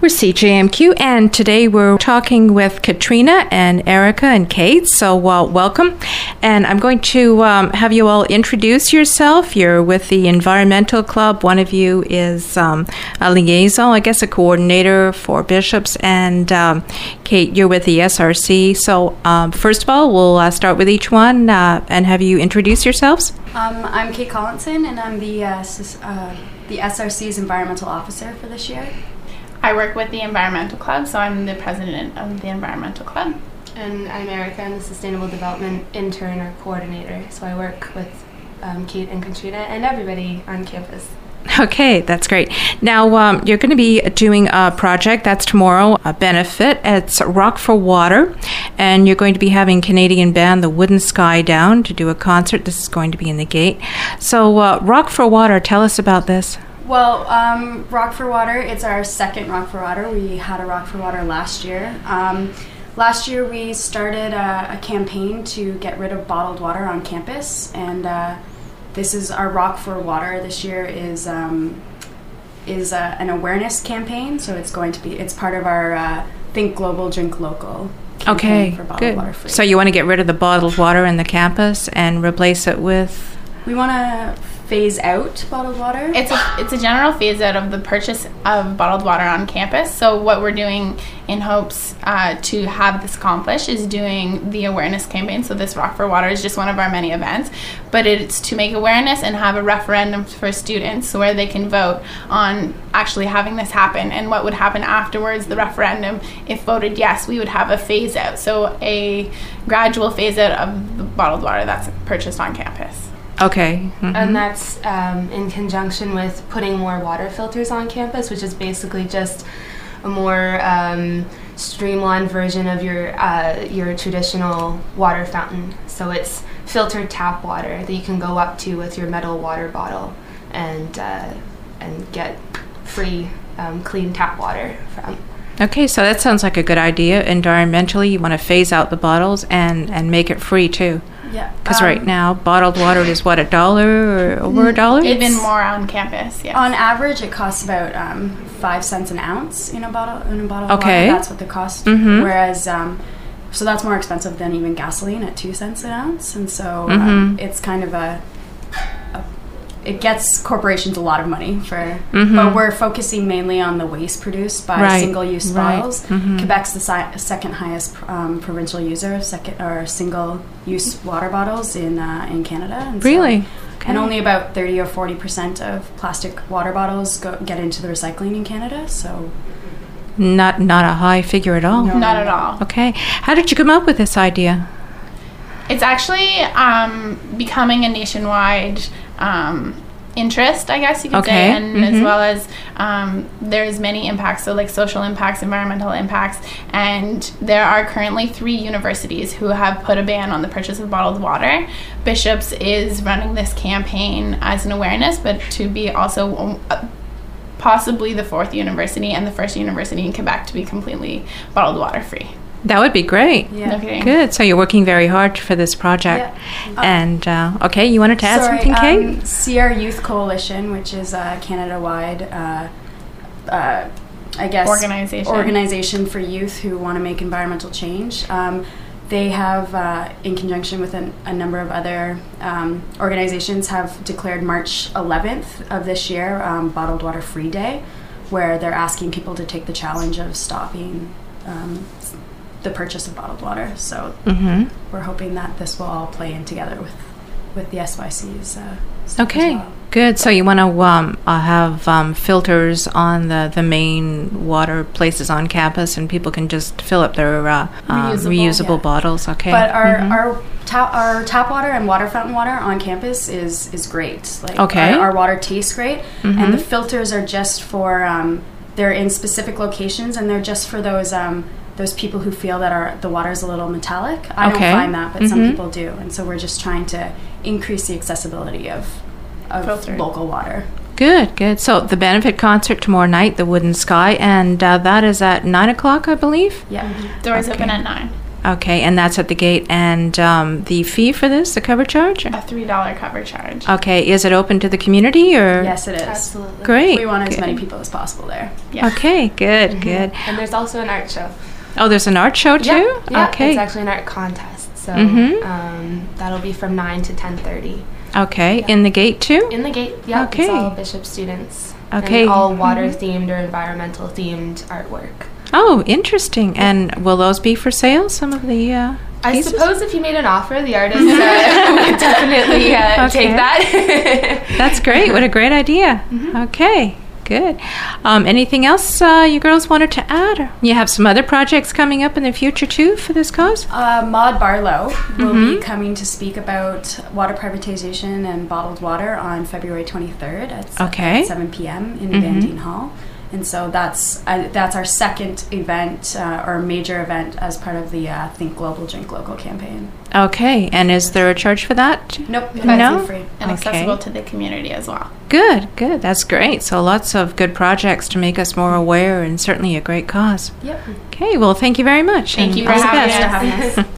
We're CJMQ, and today we're talking with Katrina and Erica and Kate, so welcome. And I'm going to have you all introduce yourself. You're with the Environmental Club. One of you is a liaison, I guess a coordinator for bishops, and Kate, you're with the SRC. So first of all, we'll start with each one and have you introduce yourselves. I'm Kate Collinson, and I'm the SRC's environmental officer for this year. I work with the Environmental Club, so I'm the president of the Environmental Club. And I'm Erica, I'm the Sustainable Development Intern or Coordinator, so I work with Kate and Katrina and everybody on campus. Okay, that's great. Now, you're going to be doing a project that's tomorrow, a benefit. It's Rock for Water, and you're going to be having Canadian band The Wooden Sky down to do a concert. This is going to be in the Gate. So, Rock for Water, tell us about this. Well, Rock for Water, it's our second Rock for Water. We had a Rock for Water last year. Last year we started a campaign to get rid of bottled water on campus, and this is our Rock for Water. This year is an awareness campaign, so it's part of our Think Global, Drink Local campaign for bottled water free. So you want to get rid of the bottled water in the campus and replace it with? We want to phase out bottled water. It's a general phase out of the purchase of bottled water on campus. So what we're doing in hopes to have this accomplished is doing the awareness campaign. So this Rock for Water is just one of our many events, but it's to make awareness and have a referendum for students where they can vote on actually having this happen. And what would happen afterwards, the referendum, if voted yes, we would have a phase out. So a gradual phase out of the bottled water that's purchased on campus. Okay. Mm-hmm. And that's in conjunction with putting more water filters on campus, which is basically just a more streamlined version of your traditional water fountain. So it's filtered tap water that you can go up to with your metal water bottle and get free clean tap water from. Okay, so that sounds like a good idea. Environmentally, you want to phase out the bottles and make it free too. Yeah. Because right now, bottled water is what, $1 or over $1? Even more on campus, yes. On average, it costs about 5 cents an ounce in a bottle of water. That's what the cost. Mm-hmm. Whereas, so that's more expensive than even gasoline at 2 cents an ounce. And so it's kind of it gets corporations a lot of money for, but we're focusing mainly on the waste produced by single-use bottles. Mm-hmm. Quebec's the second highest provincial user of single-use water bottles in Canada. And really? So, okay. And only about 30 or 40% of plastic water bottles get into the recycling in Canada. So not a high figure at all. No. Not at all. Okay. How did you come up with this idea? It's actually becoming a nationwide interest, I guess you could say, and as well as there's many impacts, so like social impacts, environmental impacts, and there are currently 3 universities who have put a ban on the purchase of bottled water. Bishops is running this campaign as an awareness, but to be also possibly the 4th university and the first university in Quebec to be completely bottled water free. That would be great. Yeah. Okay. Good. So you're working very hard for this project. Yeah. And, okay, you wanted to add something, Kate? CR Youth Coalition, which is a Canada-wide, organization for youth who want to make environmental change. They have, in conjunction with a number of other organizations, have declared March 11th of this year Bottled Water Free Day, where they're asking people to take the challenge of stopping the purchase of bottled water. So we're hoping that this will all play in together with the SYC's stuff okay, as well. Good. So you want to have filters on the main water places on campus, and people can just fill up their reusable bottles. Okay. But our tap water and water fountain water on campus is great. Like our water tastes great, and the filters are just for they're in specific locations, and they're just for those people who feel that the water is a little metallic. I don't find that, but some people do. And so we're just trying to increase the accessibility of local water. Good. So the benefit concert tomorrow night, The Wooden Sky, and that is at 9 o'clock, I believe? Yeah. Doors open at 9. Okay, and that's at the gate. And the fee for this, the cover charge? A $3 cover charge. Okay, is it open to the community or? Yes, it is. Absolutely. Great. We want as good. many people as possible there. Yeah. Okay, good, good. And there's also an art show. Oh, there's an art show too? Yeah, Okay. it's actually an art contest. So that'll be from 9 to 10:30. Okay, in the gate too? In the gate, yeah. Okay. It's all Bishop students. Okay. And all water-themed or environmental-themed artwork. Oh, interesting. And will those be for sale, some of the I pieces? suppose if you made an offer, the artist would definitely take that. That's great. What a great idea. Okay, good. Anything else you girls wanted to add? You have some other projects coming up in the future too for this cause? Maud Barlow will be coming to speak about water privatization and bottled water on February 23rd at 7 p.m. in Van Dien Hall. And so that's our second event or major event as part of the Think Global, Drink Local campaign. Okay, and is there a charge for that? Nope, that's No? free. And Okay. accessible to the community as well. Good, good. That's great. So lots of good projects to make us more aware and certainly a great cause. Yep. Okay, well, thank you very much. Thank and you for all the having best. us.